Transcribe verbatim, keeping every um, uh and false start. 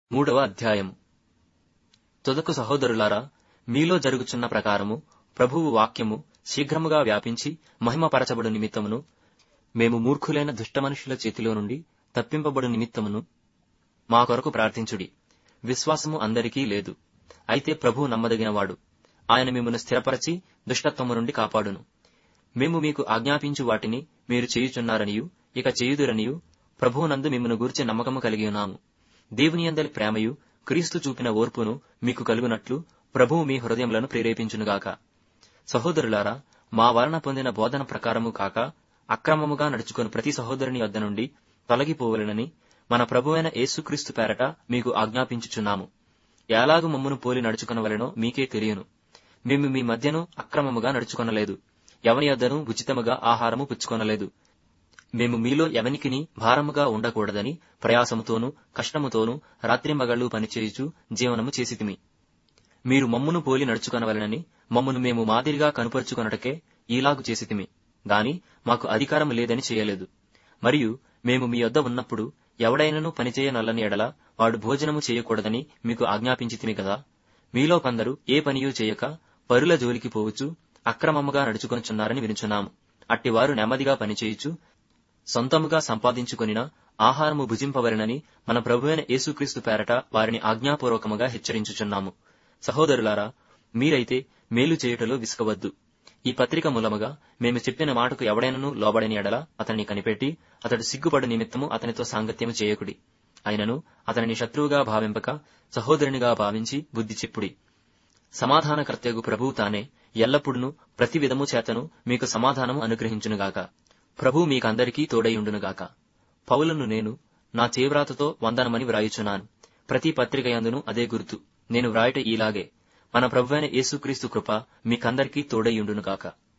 మూడవ అధ్యాయము. తుదకు సహోదరులారా, మీలో జరుగుచున్న ప్రకారము ప్రభువు వాక్యము శీఘ్రముగా వ్యాపించి మహిమపరచబడు నిమిత్తమును, మేము మూర్ఖులైన దుష్ట మనుషుల చేతిలో నుండి తప్పింపబడు నిమిత్తమును మా కొరకు ప్రార్థించుడి. విశ్వాసము అందరికీ లేదు, అయితే ప్రభువు నమ్మదగినవాడు. ఆయన మిమ్మును స్థిరపరచి దుష్టత్వము నుండి కాపాడును. మేము మీకు ఆజ్ఞాపించు వాటిని మీరు చేయుచున్నారనియు ఇక చేయుదురనియు ప్రభువునందు మిమ్మును గూర్చి నమ్మకము కలిగి ఉన్నాము. దేవుని యందలి ప్రేమయు క్రీస్తు చూపిన ఓర్పును మీకు కలుగునట్లు ప్రభువు మీ హృదయములను ప్రేరేపించునుగాక. సహోదరులారా, మా వలన పొందిన బోధన ప్రకారము కాక అక్రమముగా నడుచుకుని ప్రతి సహోదరుని వద్ద నుండి తొలగిపోవలెనని మన ప్రభువైన యేసుక్రీస్తు పేరట మీకు ఆజ్ఞాపించుచున్నాము. ఎలాగు మమ్మును పోలి నడుచుకొనవలెనో మీకే తెలియను. మేము మీ మధ్యను అక్రమముగా నడుచుకొనలేదు, ఎవని యొద్దను ఉచితముగా ఆహారము పుచ్చుకొనలేదు. మేము మీలో ఎవనికిని భారముగా ఉండకూడదని ప్రయాసముతోనూ కష్టముతోనూ రాత్రింబగళ్లు పనిచేయుచు జీవనము చేసితిమి. మీరు మమ్మును పోలి నడుచుకొనవలెనని మమ్మును మేము మాదిరిగా కనుపరుచుకొనుటకే ఈలాగు చేసితిమి గాని మాకు అధికారం లేదని చేయలేదు. మరియు మేము మీ యొద్ద ఉన్నప్పుడు ఎవడైనను పనిచేయనల్లని ఎడల వాడు భోజనము చేయకూడదని మీకు ఆజ్ఞాపించితిమి కదా. మీలో కొందరు ఏ పనియూ చేయక పరుల జోలికి పోవచ్చు అక్రమముగా నడుచుకొనుచున్నారని వినుచున్నాము. అట్టివారు నెమ్మదిగా పనిచేయుచు సొంతముగా సంపాదించుకొనిన ఆహారము భుజింపవలెనని మన ప్రభువైన యేసుక్రీస్తు పేరట వారిని ఆజ్ఞాపూర్వకముగా హెచ్చరించుచున్నాము. సహోదరులారా, మీరైతే మేలు చేయుటలో విసుకవద్దు. ఈ పత్రిక మూలముగా మేము చెప్పిన మాటకు ఎవడైనను లోబడని ఎడల అతన్ని కనిపెట్టి అతడు సిగ్గుపడు నిమిత్తము అతనితో సాంగత్యము చేయకుడి. అయినను అతనిని శత్రువుగా భావింపక సహోదరునిగా భావించి బుద్ధి చెప్పుడి. సమాధానకర్తయగు ప్రభువు తానే ఎల్లప్పుడూ ప్రతి విధము చేతను మీకు సమాధానము అనుగ్రహించునుగాక. ప్రభు మీకందరికీ తోడైయుండునుగాక. పౌలును నేను నా చేవ్రాతతో వందనమని వ్రాయుచున్నాను. ప్రతి పత్రిక యందును అదే గుర్తు. నేను వ్రాయట ఈలాగే. మన ప్రభువైన యేసుక్రీస్తు కృప మీకందరికీ తోడైయుండునుగాక.